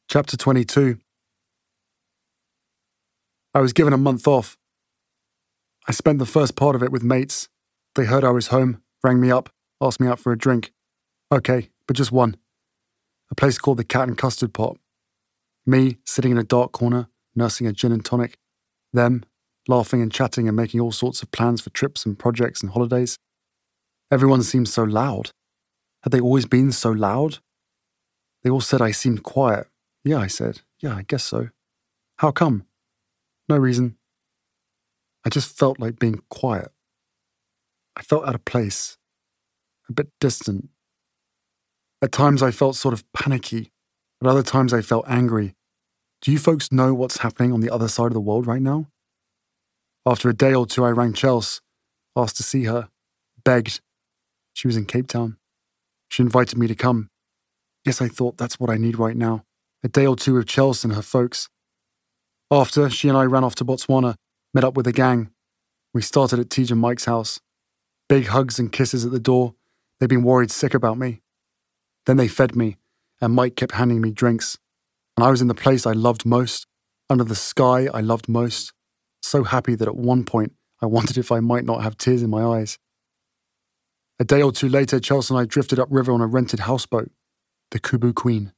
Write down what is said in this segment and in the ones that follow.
Chapter 22. I was given a month off. I spent the first part of it with mates. They heard I was home, rang me up, asked me out for a drink. Okay, but just one. A place called the Cat and Custard Pot. Me, sitting in a dark corner, nursing a gin and tonic. Them, laughing and chatting and making all sorts of plans for trips and projects and holidays. Everyone seemed so loud. Had they always been so loud? They all said I seemed quiet. Yeah, I said. Yeah, I guess so. How come? No reason. I just felt like being quiet. I felt out of place. A bit distant. At times I felt sort of panicky. At other times I felt angry. Do you folks know what's happening on the other side of the world right now? After a day or two I rang Chelsea, asked to see her, begged. She was in Cape Town. She invited me to come. Yes, I thought that's what I need right now. A day or two with Chelsea and her folks. After, she and I ran off to Botswana, met up with the gang. We started at Tej and Mike's house. Big hugs and kisses at the door. They'd been worried sick about me. Then they fed me, and Mike kept handing me drinks. And I was in the place I loved most, under the sky I loved most. So happy that at one point I wondered if I might not have tears in my eyes. A day or two later, Chelsea and I drifted upriver on a rented houseboat, the Kubu Queen.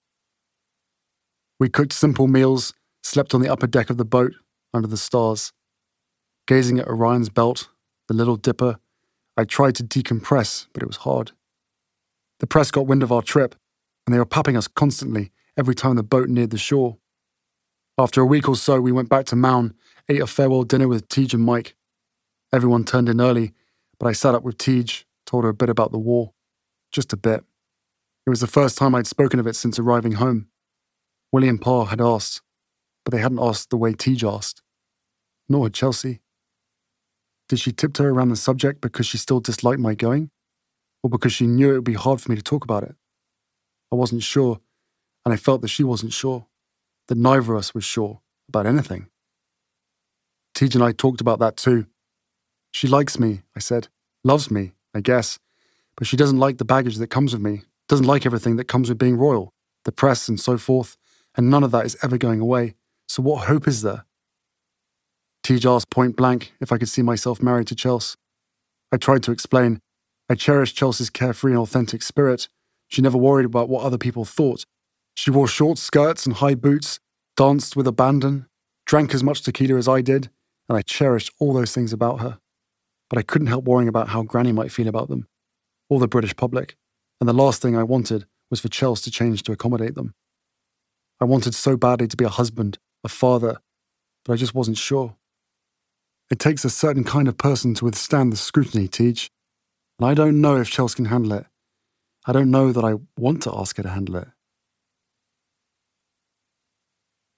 We cooked simple meals, slept on the upper deck of the boat, under the stars. Gazing at Orion's belt, the Little Dipper, I tried to decompress, but it was hard. The press got wind of our trip, and they were papping us constantly every time the boat neared the shore. After a week or so, we went back to Maun, ate a farewell dinner with Tej and Mike. Everyone turned in early, but I sat up with Tej, told her a bit about the war. Just a bit. It was the first time I'd spoken of it since arriving home. Willie and Pa had asked, but they hadn't asked the way Tej asked. Nor had Chelsea. Did she tiptoe around the subject because she still disliked my going? Or because she knew it would be hard for me to talk about it? I wasn't sure, and I felt that she wasn't sure, that neither of us was sure about anything. Tej and I talked about that too. She likes me, I said. Loves me, I guess. But she doesn't like the baggage that comes with me, doesn't like everything that comes with being royal, the press and so forth, and none of that is ever going away. So what hope is there? Tej asked point blank if I could see myself married to Chelsea. I tried to explain. I cherished Chelsea's carefree and authentic spirit. She never worried about what other people thought. She wore short skirts and high boots, danced with abandon, drank as much tequila as I did, and I cherished all those things about her. But I couldn't help worrying about how Granny might feel about them, or the British public, and the last thing I wanted was for Chelsea to change to accommodate them. I wanted so badly to be a husband, a father, but I just wasn't sure. It takes a certain kind of person to withstand the scrutiny, Tej, and I don't know if Chelsea can handle it. I don't know that I want to ask her to handle it.